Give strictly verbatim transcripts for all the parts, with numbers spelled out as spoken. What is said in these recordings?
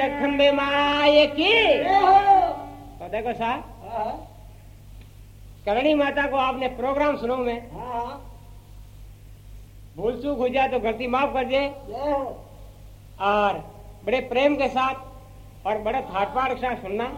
जगदम्बे माए की। तो देखो साहब, करणी माता को आपने प्रोग्राम सुनो में, भूल चूक हो जाए तो गलती माफ कर दे, और बड़े प्रेम के साथ और बड़े थाटपाड़ के साथ सुनना।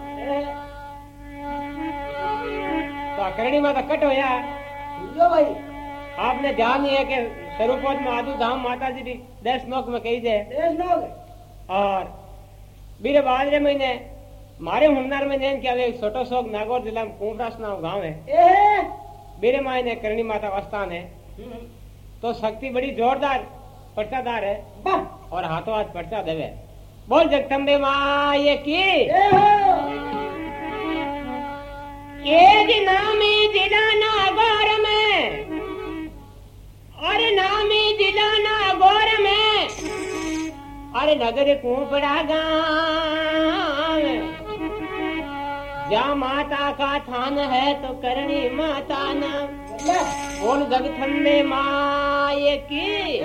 तो करणी माता कट हो या भाई, आपने ध्यान नहीं है कि स्वरूपोत में आदू धाम माता जी देश नोक में कही दे, और बीरे बाजरे महीने मारे हुन्नर में देन क्या एक छोटो सोक नागौर जिला में कुंभरास नाम गांव है, बीरे मायने करणी माता स्थान है। तो शक्ति बड़ी जोरदार पर्चादार है, और हाथों हाथ पर्चा देवे। बोल जगदम्बे माए की। एक नामी जिला नागौर में, और नामी जिला नागौर में, अरे नगर कुंपड़ा गाँव, जहाँ माता का थान है तो करणी माता नाम। बोल जगदम्बे माए की।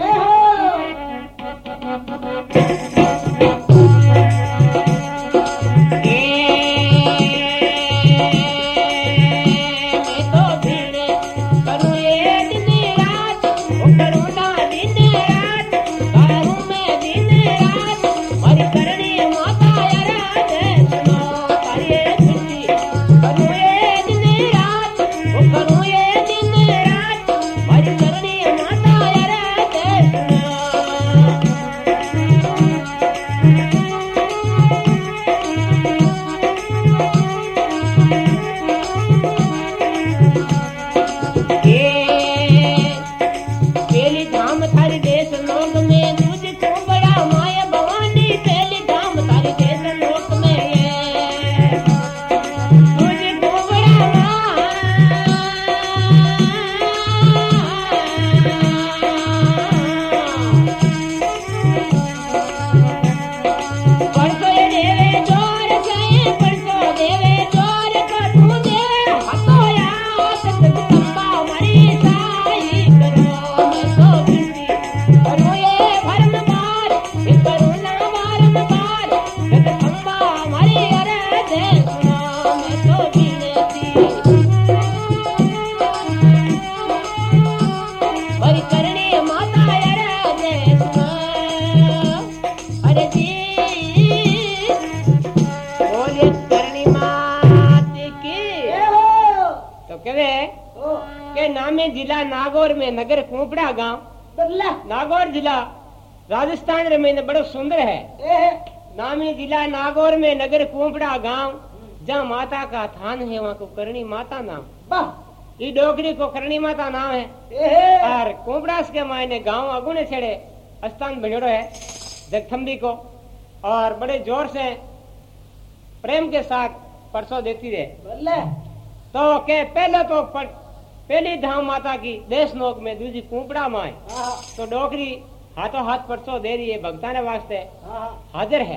जिला नागौर में नगर कुंपड़ा गांव, नागौर जिला राजस्थान में बड़ो सुंदर है। नामी जिला नागौर में नगर कुंपड़ा गांव, जहाँ माता का थान है वहाँ को करणी माता नाम। ये डोगरी को करणी माता नाम है। और कुंपड़ास के मायने गांव अगुने छेड़े स्थान बनेड़ो है जगदम्बी को, और बड़े जोर से प्रेम के साथ परसों देती रहे। तो के पहले तो पर, पहली धाम माता की देश नोक में, दूसरी कुंपड़ा माए। तो डोकरी हाथों हाथ परसों दे रही है, भक्ता ने वास्ते हाजिर है।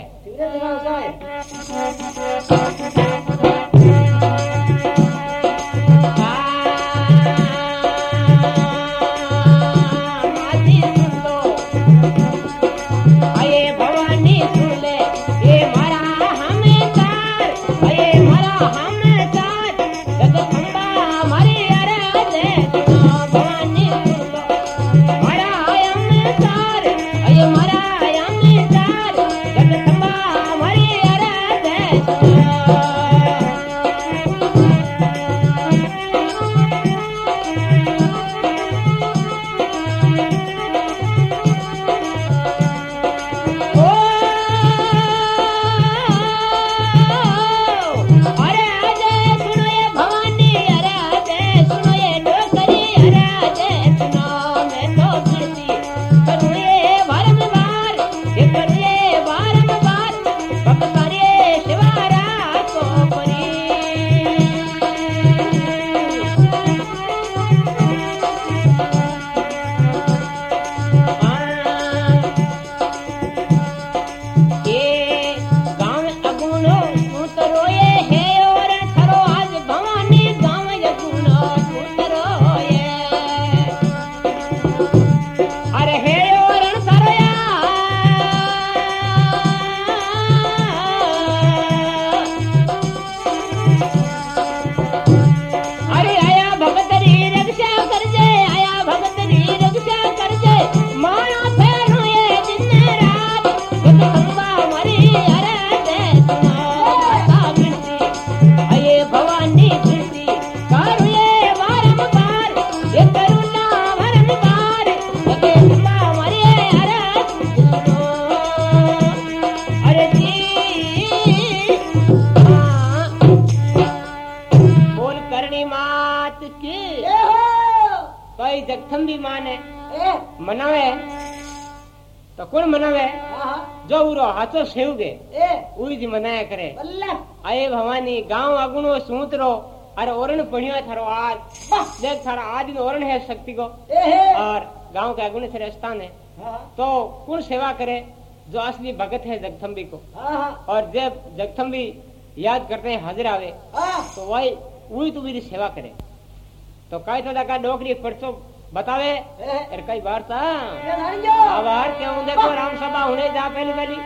जगथंबी माने मनावे तो कौन मनावे जो उरो हाथो सेवगे उई जी मनाया करे आए भवानी गांव आगुनो सूतरो अरे ओरण पढ़ियो थारो आज देख थारा आज नो ओरण है शक्ति को और गांव के आगुने से स्थान है तो कौन सेवा करे जो असली भगत है जगथंबी को और जब जगथंबी याद करते हैं हाजिर आवे तो वही वही तू मेरी सेवा करे तो कई तो का डोकरी परसों बतावे अरे कई बार था आवार क्यों देखो राम सभा होने जा पहली पहली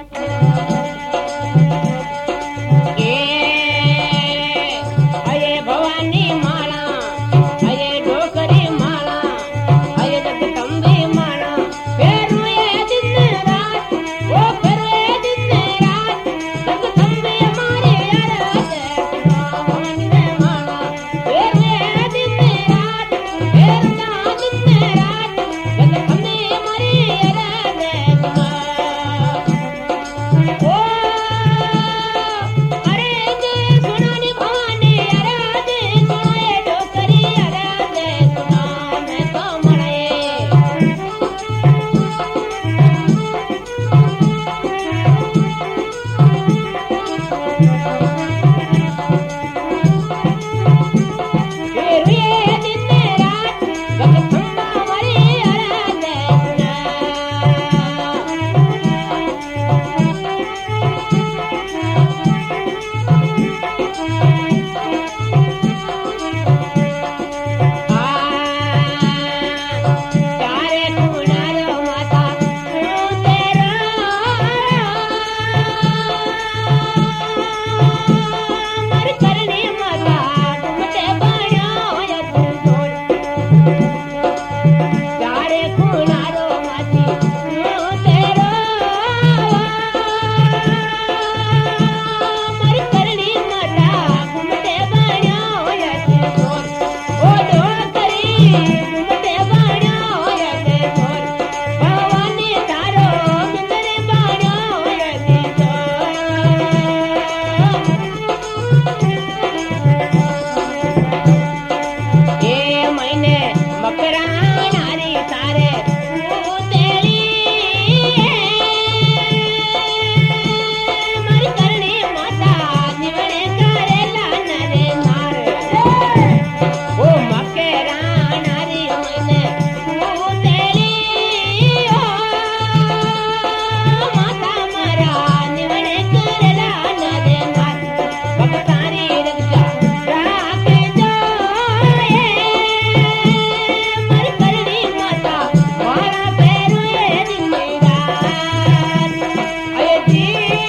अये भवानी माला अये डोकरी माला अये जगदम्बे माला फिर ये दिन रात वो फिर ये दिन रात जगदम्बे मारे अरे भवानी माला फिर ये दिन रात फिर ना दिन रात जगदम्बे मारे अरे ओ अरे जे सुनानी भवानी अरे जे सुनाए डोकरी अरे जे सुना मैं तो मरे फिर ये दिन रात जगदम्बा मारे अरे जे चारे कुनारो माता तेरा मर करने माता तुमते बनाओ या तुम चारे कुनारो माती तेरा मर करने माता तुमते बनाओ या तुम ओ डोकरी तुमते बनाओ या तुम भवानी तारो तुमरे बनाओ या तुम ये महीने मकरा नारी तारे तेरी मर करने माता निवड़े करेला नरे नार ओ मकरा नारी महीने तेरी ओ माता मरा निवड़े करेला नरे नार भक्तारी रक्षा राखे जाए मर करनी माता मारा पैरो ये दिन रात अये जी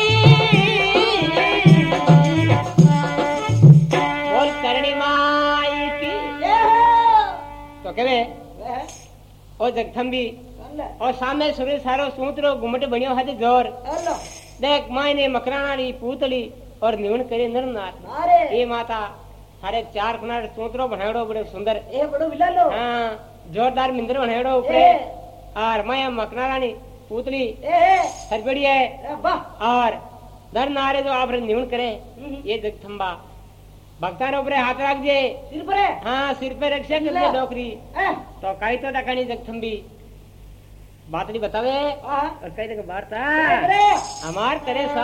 बोल करनी माई की तो कहे ओ जगथंबी और सामने सुरे सारो सूतरो घुमट बनियो हाथे जोर देख मायने मकरानारी पूतली और निवण करे नरनाथ ये माता थारे चार कुनार सूतरो बनावड़ो बड़े सुंदर ए बड़ो विलालो हाँ जोरदार मिंदर बनावड़ो ऊपरे और माया मकरानारी पूतली ए सरबड़ी है ए वाह और दर नारे जो आप निवण करे ये जगथंबा भक्तान ऊपरे हाथ रख दे सिर पर है हाँ सिर पे रक्षा कर दे डोकरी ए तो कई तो दकानी जगथंबी बातड़ी बतावे हां और कई तक वार्ता अरे हमार करे सा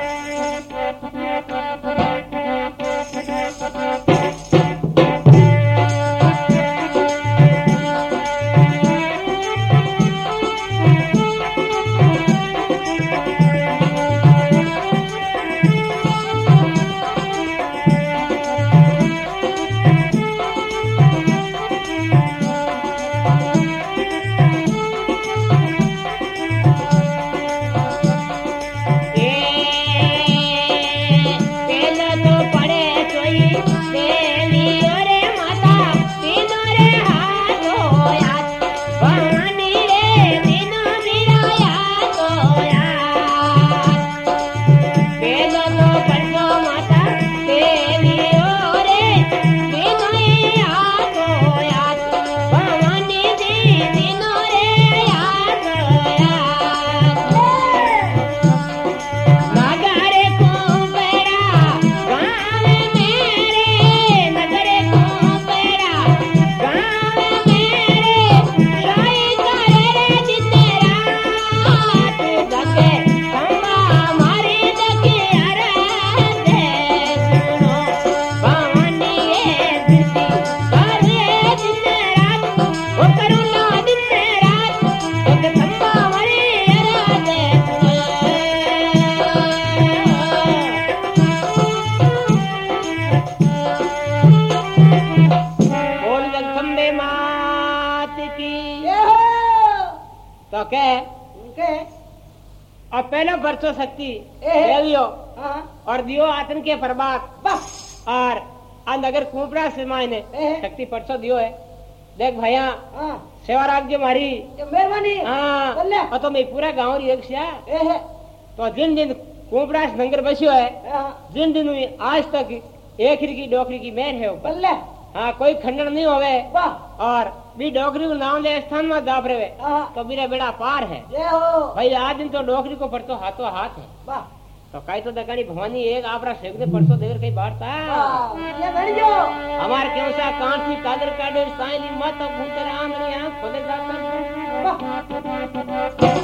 पेलो तो पड़े कोई देवी रे माता तीनों रे हाथो याद भवानी रे तीनों मेरा याद याद पेलो तो पड़ो माता देवी रे तीनों हाथो याद तो कह के और पहला परचो शक्ति ए। ले लियो हाँ और दियो आतन के प्रभात बस और आ नगर कुंपड़ा से मायने ए। शक्ति परचो दियो है। देख भैया हाँ सेवा राख मारी ये मेहरबानी हाँ बोले और तो मैं पूरा गाँव री एक सिया ए है तो जिन दिन कुंपड़ा से नंगर बसियो है हाँ जिन दिन हुई आज तक एक की डोकरी की मेहर है ऊपर बोले हाँ कोई खंडन नहीं होवे वाह और भी डोकरी को नाम ले स्थान में दाप रहे हाँ तो मेरा बेड़ा पार है जय हो भाई आज दिन तो डोकरी को पड़तो हाथों हाथ है वाह तो कई तो दकानी भवानी एक आपरा सेवने परसो देवर कई बात था वाह ये बन जो हमार क्यों सा कांठी कादर काडे साईनी मत भूतर आंधरी आंख खोले जाकर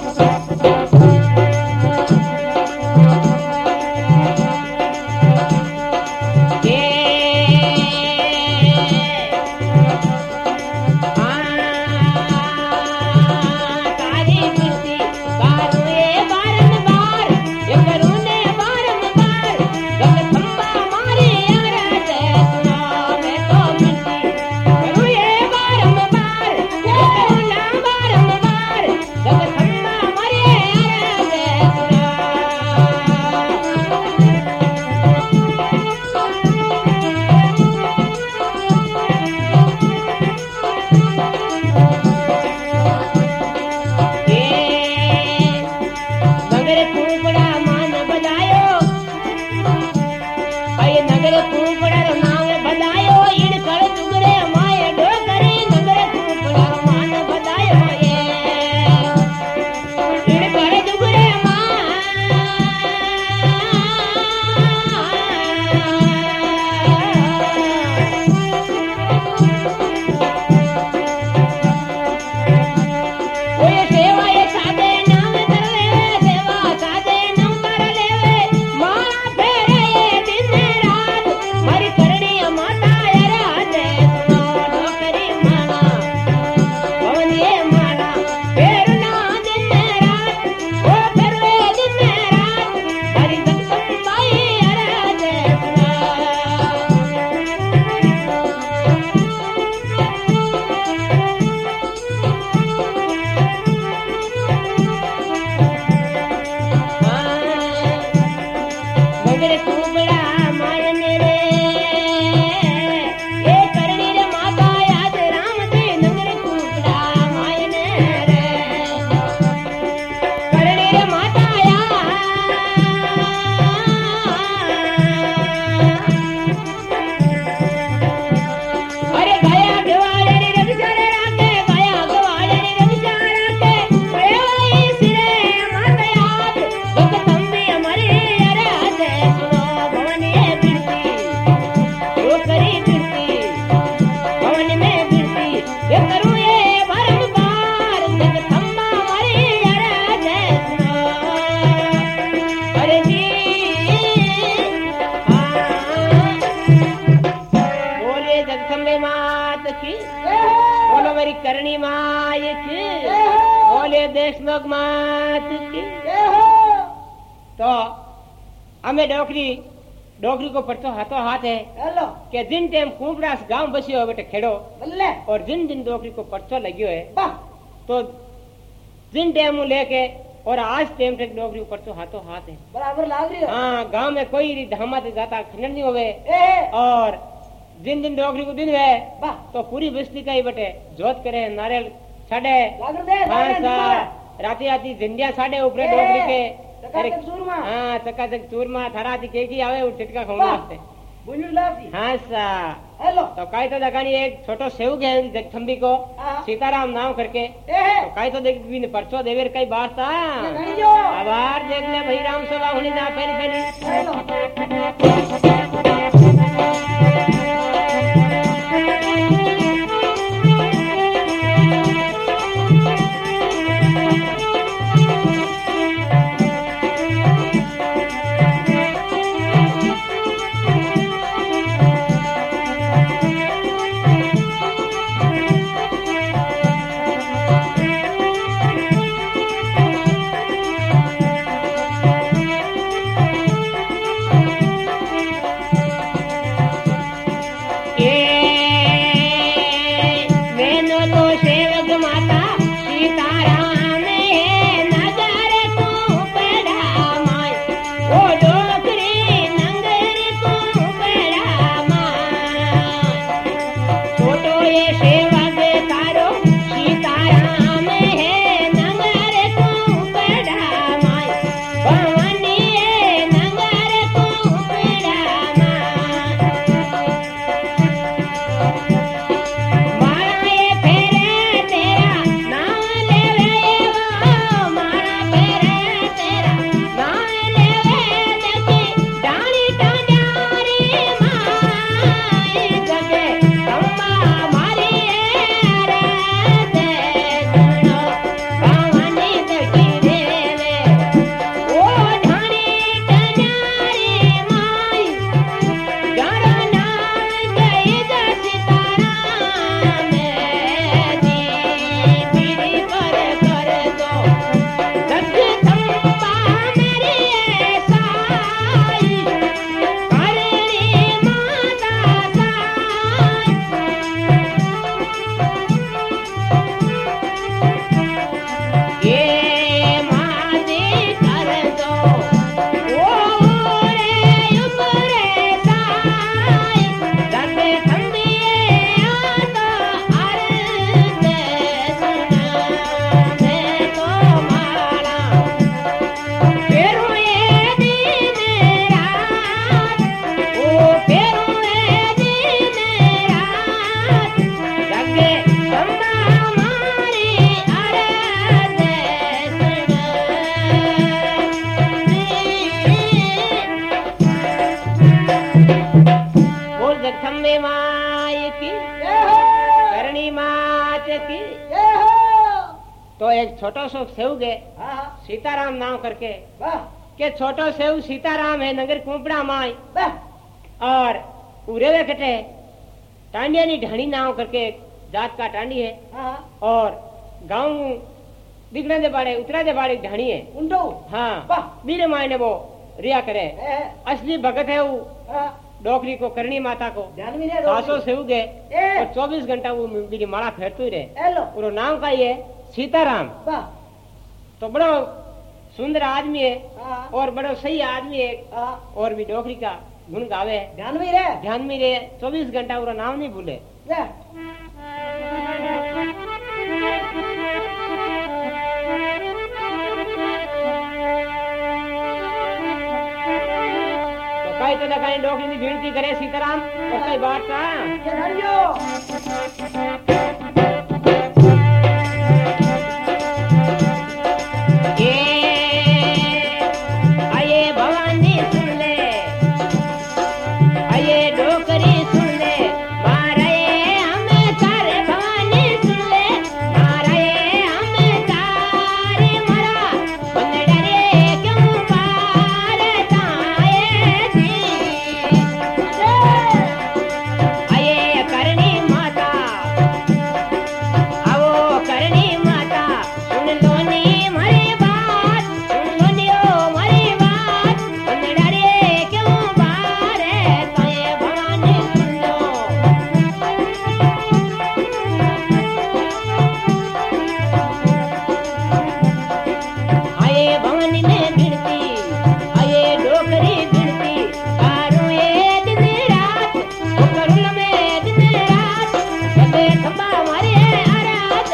करनी माय की बोले देश लोग मात की तो हमें डोकरी डोकरी को पड़तो हाथों हाथ है हेलो के जिन टाइम कुंपड़ास गांव बसियो है बेटे खेड़ो बल्ले और जिन दिन डोकरी को पड़तो लगियो है वाह तो जिन टाइम लेके और आज टाइम तक डोकरी को पड़तो हाथों हाथ है बराबर लाग रही हो हाँ गांव में कोई धामा से जाता खंडन नहीं होवे ए और जिन दिन डोकरी को दिन है वाह तो पूरी बस्ती का ही बटे जोत करे नारियल छड़े लाग दे हाँ सा राती राती जिंदिया साढ़े ऊपरे डोकरी के चकाचक चूरमा हाँ चकाचक चूरमा थारा थी के की आवे वो चिटका खाऊंगा वास्ते बुझू लासी हाँ सा हेलो तो काई तो दकानी एक छोटो सेवक है जगथंबी को हाँ। सीताराम नाम करके ए तो काई तो देख भी परचो देवेर कई बात था नहीं जो आभार देख ले भाई राम सभा होनी ना पहली पहली हेलो जाने की ये हो तो एक छोटो सो सेव गे हाँ सीताराम नाम करके वाह के छोटो सेव सीताराम है नगर कुंपड़ा माई वाह और पूरे वे कटे टांडिया नी ढाणी नाम करके जात का टांडी है हाँ और गांव दिखने दे बाड़े उतरा दे बाड़े ढाणी है उंडो हाँ वाह मेरे मायने वो रिया करे ए असली भगत है वो हाँ डोकरी को करनी माता को ध्यान में रहे सासो सेव गे ए और चौबीस घंटा वो मेरी माला फेरतो ही रहे हेलो पूरा नाम का ये सीताराम वाह तो बड़ा सुंदर आदमी है हाँ और बड़ा सही आदमी है हाँ और भी डोकरी का गुण गावे ध्यान में रहे ध्यान में रहे चौबीस घंटा पूरा नाम नहीं भूले वाह तो कई तो कहीं डोकरी की विनती करे सीताराम और कई बात का ये धरियो आये भवानी सुन ले आये डोकरी सुन ले मारे हमें तारे भवानी सुन ले मारे हमें तारे मरा बन डरे क्यों पार ताए थी आये करनी माता आवो करनी माता सुन लो नी मारी बात सुन लो नी ओ मारी बात बन डरे क्यों पार ताए भवानी सुन लो आये भवानी में गिनती आये डोकरी गिनती कारू ये दिन रात ओ करुल में दिन रात कबे खंबा मारे आरात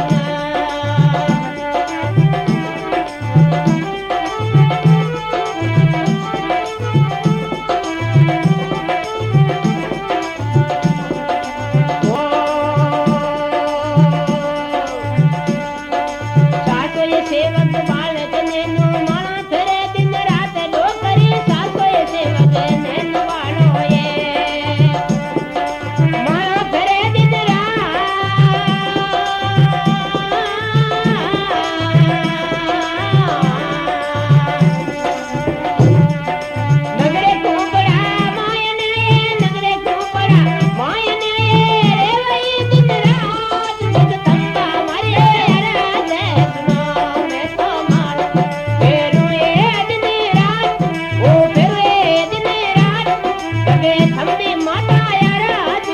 सासो ये सेवक बालक नेनु माणा थरे दिन रात डोकरी सासो ये सेवक नेनु वालो ये माणा थरे दिन रात नगरे कुंपड़ा मायने नगरे कुंपड़ा मायने रे वही दिन रात जगदम्बा मारे रात सुनो मैं तो मान फेरू ये दिन रात ओ फेरू ये दिन रात जगे थम्बी माता रात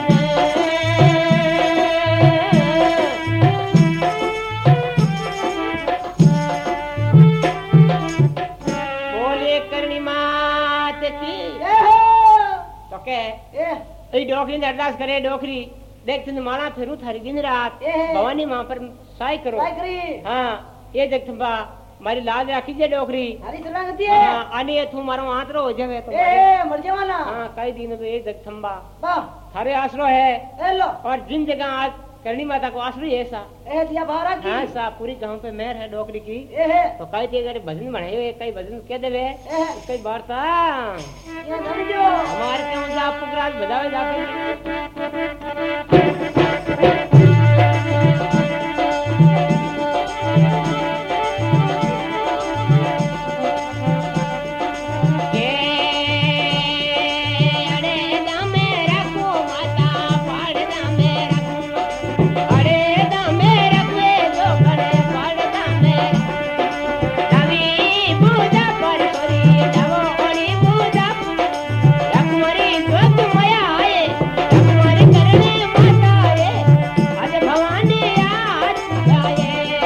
बोले करनी मात की ये हो तो के ए ए डोकरी ने अरदास करे डोकरी देख तुम माला फेरू थारी दिन रात ए। भवानी मां पर सहाय करो काय करी हाँ ये देख तुम मारी लाज राखी जे डोकरी हरी शरणागति है हाँ आने तू मारो हाथ रो हो जावे तो ए मर जावाना हाँ कई दिन तो ये देख थम्बा वाह थारे आसरो है हेलो और जिन जगह आज करनी माता को आसरो ही ऐसा ए दिया बाहर की हाँ सा पूरी गांव पे मेहर है डोकरी की ए है तो कई थी अगर भजन बनाए कई भजन कह देवे ए कई बार था ये धरियो हमारे क्यों जा पुकराज बजावे जाके के अरे दामे रखो माता पाड़ दामे रखो अरे दामे रखो जो करे पाड़ दामे दावी पूजा पर करी दावो करी पूजा रखमरी गोद मया आए रखमरी करने माता रे आज भवानी आज आए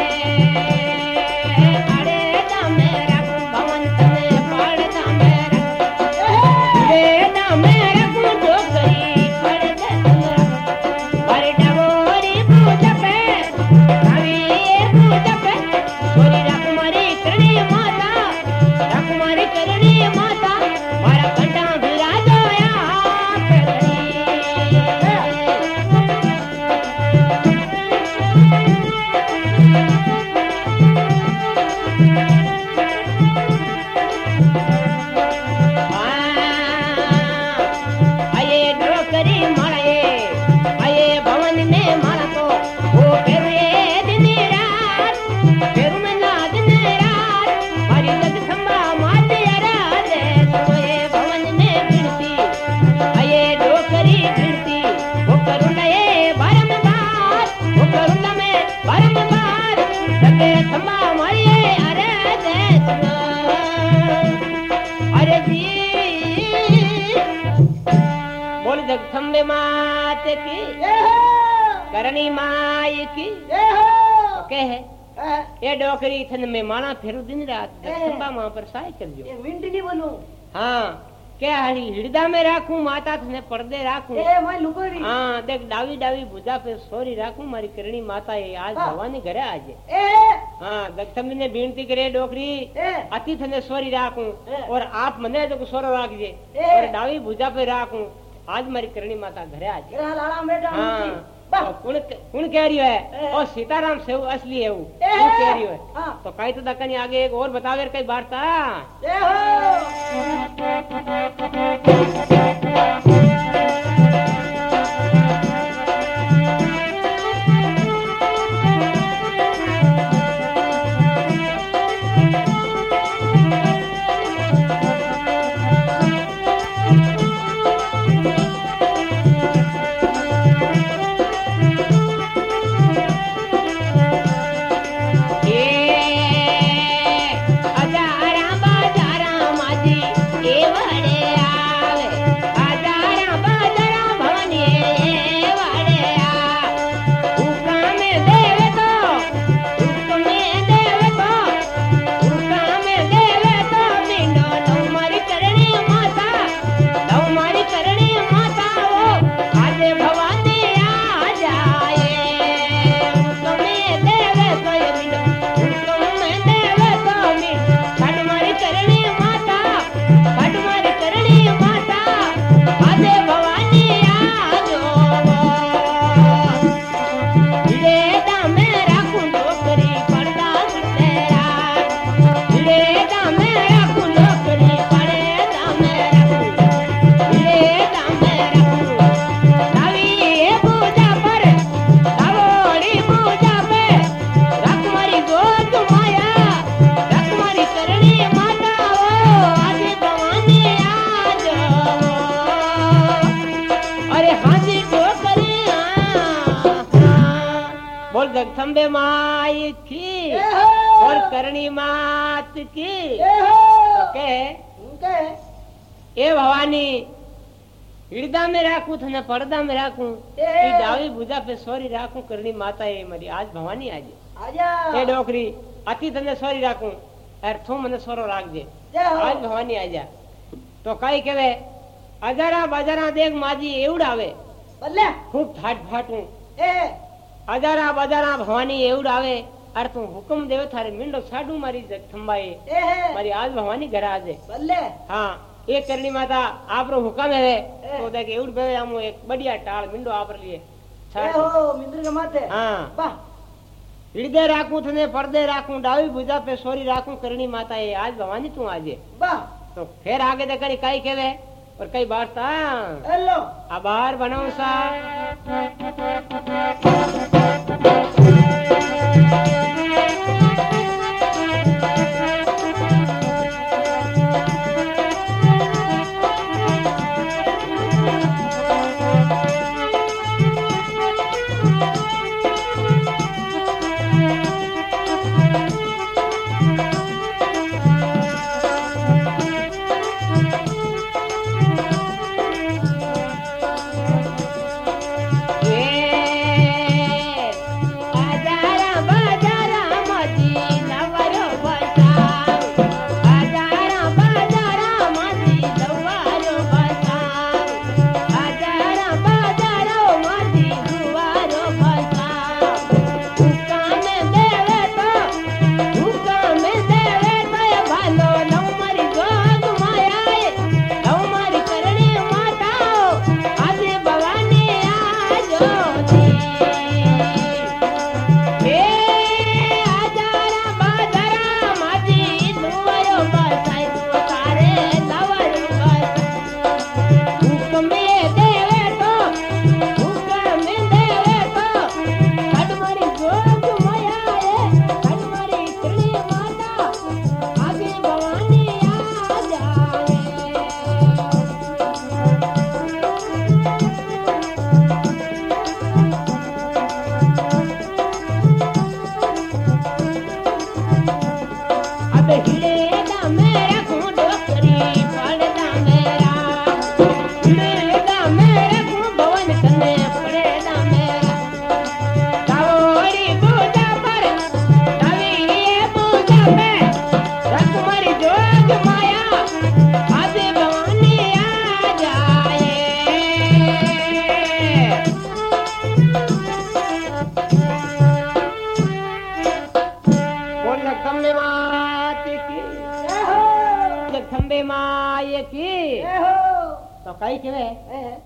अरे दामे रखो भवंत में पाड़ दामे रखो रे दामे रखो जो करी पाड़ दामे रखो अरे डबोरी पूजा पे दावी पूजा पे छोरी रखमरी करने माता रखमरी करने माता मारा कंटा विराजो या आये डोकरी मारे आये भवन में मारा तो की ये हो करणी माई की ये हो के है हाँ, ये डोकरी थन में माना फेरू दिन रात ए। जगदम्बा मां पर साय कर जो ये मिंट नहीं बोलूं हाँ क्या हरी हृदय में राखूं माता थने पर्दे राखूं ए मैं लुकोरी हाँ देख डावी डावी भुजा पे सोरी राखूं मारी करणी माता ये आज हाँ। भवानी घरे आज ए हाँ जगदम्बी ने विनती करे डोकरी ए अति थने सोरी राखूं ए। और आप मने जो सोरो राखजे ए। और डावी भुजा पे राखूं आज मारी करणी माता घरे आज ग्रह लाला बेटा हाँ बा तो कुण कुण कह रही है ए। और सीताराम से असली है वो ए। वो कह रही है हाँ तो कई तो दकनी आगे एक और बतावे कई वार्ता ये हो हजारा बाजारा माजी ए वड़े आवे हजारा बाजारा भवनी ए वड़े आ हुक्म में देवे तो हुक्म में देवे तो हुक्म में देवे तो बिनो तुम्हारी करणी माता तुम्हारी करणी माता ओ आज भवानी आ जाए हुक्म में देवे तो बिनो हुक्म में देवे तो बिनो खडमारी करणी माता खडमारी करणी माता आज भवानी आ जो रे दामे राखूं डोकरी पर्दा तेरा रे दामे राखूं डोकरी पड़े दामे राखूं रे दामे राखूं दावी ए पूजा पर दावोड़ी पूजा पे रख मारी गोद माया रख मारी करणी माता ओ आज भवानी आ जो अरे हाजी डोकरी बोल जगदम्बे माई की ये हो और करणी मात की ये हो तो कहे उनके ए भवानी हृदय में राखूं थने पर्दा में राखूं ए। ई डावी भुजा पे सोरी राखूं करणी माता ए मरी आज भवानी आज आजा ए डोकरी अति थने सोरी राखूं अर तू मने सोरो राखजे ये हो आज भवानी आजा तो कई कहे अजारा बाजारा देख माजी एवड आवे बल्ले खूब ठाट फाटूं ए अजारा बाजारा भवानी एवड आवे अर तू हुक्म देवे थारे मिंडो साडू मारी जगदम्बाए ए है मारी आज भवानी घर आजे बल्ले हाँ एक करणी माता आपरो हुक्म है ए। तो देख एवड बेवे आमो एक बढ़िया टाल मिंडो आपर लिए ये छाड़ हो मिंद्र के माथे हाँ बा हृदय राखूं थने पर्दे राखूं डावी भुजा पे सोरी राखूं करणी माता ये आज भवानी तू आजे बा तो फिर आगे देखनी कई केवे और कई बात हेलो आभार बनाऊ सा जगदम्बे मात की जय हो जगदम्बे माय की जय हो तो कई कहे